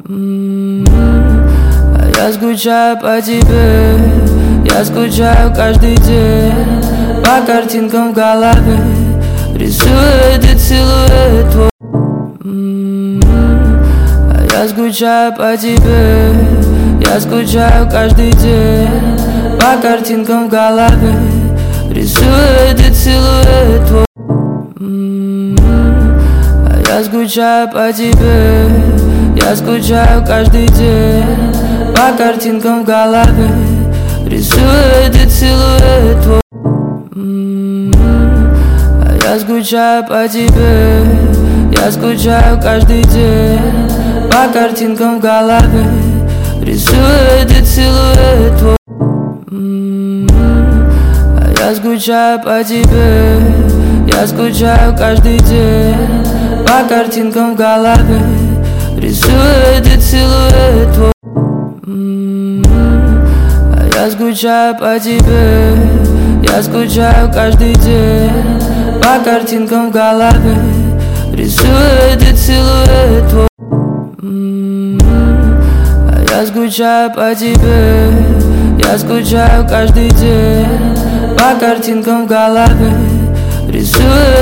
А я скучаю по тебе, я скучаю каждый день. По картинкам в голове рисует этот силуэт твой. А я скучаю по тебе, я скучаю каждый день. По картинкам в голове рисует этот силуэт твой. А я скучаю по тебе, я скучаю каждый день. По картинкам в голове рисует этот силуэт твой. А я скучаю по тебе, я скучаю каждый день. По картинкам в голове рисует этот силуэт твой. А я скучаю по тебе, я скучаю каждый день. По картинкам в голове рисует этот силуэт твой. А я скучаю по тебе, я скучаю каждый день. По картинкам в голове рисует этот силуэт твой. А я скучаю по тебе, я скучаю каждый день. По картинкам в голове рисует